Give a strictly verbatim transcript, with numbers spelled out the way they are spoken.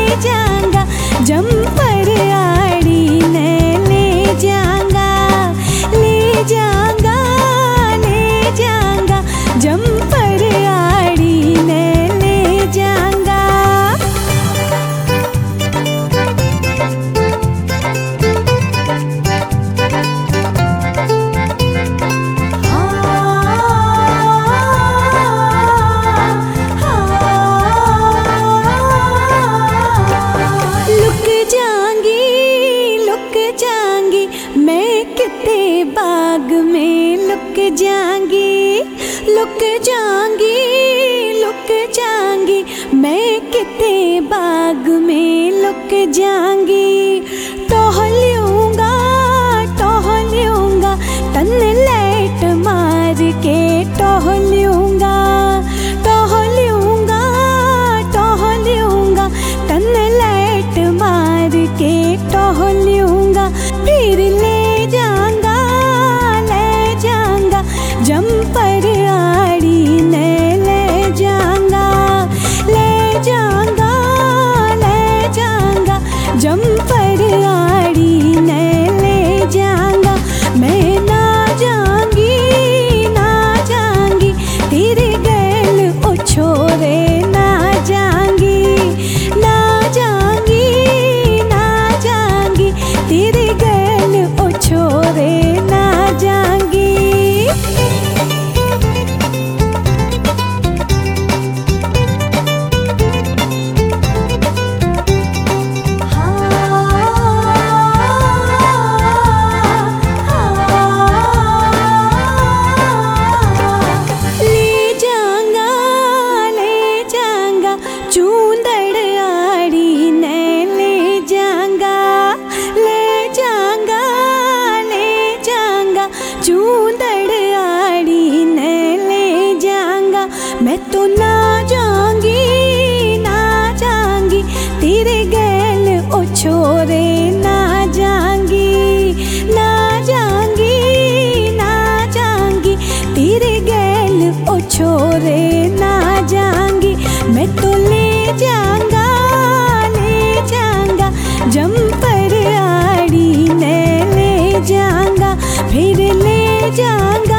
जाऊंगा, जम्पर आड़ी ने ले जाऊंगा, ले जाऊंगा, ले जाऊंगा, जम्पर आड़ी ने ले जाऊंगा। बाग में लुक जाऊंगी, लुक जाऊंगी, लुक जाऊंगी, मैं किते बाग में लुक जाऊंगी। टहलूंगा, टहलूंगा, तन लाइट मार के टहलूंगा, टहलूंगा, टहलूंगा, तन लाइट मार के टहलूंगा। फिर ले जाऊंगा, जम्पर आड़ी ने ले जाऊंगा, ले जाऊंगा, ले जाऊंगा, जम्पर आड़ी ने ले जाऊंगा। मैं ना जाऊंगी, ना जाऊंगी, तेरे गैल ओ छोरे ना जाऊंगी, ना जाऊंगी, ना जाऊंगी, तेरे गैल ओ छोरे ना जाऊंगी। चूंदड़ आड़ी ने ले जाऊंगा, ले जाऊंगा, ले जाऊंगा, चूंदड़ आड़ी ने ले जाऊंगा। मैं तो ना जाऊंगी, ना जाऊंगी, तेरे गैल ओ छोरे ना जाऊंगी, ना जाऊंगी, ना जाऊंगी, तेरे गैल ओ छोरे ना जाऊंगी। मैं तो ले जाऊंगा, ले जाऊंगा, जम्पर आड़ी ने ले जाऊंगा, फिर ले जाऊंगा।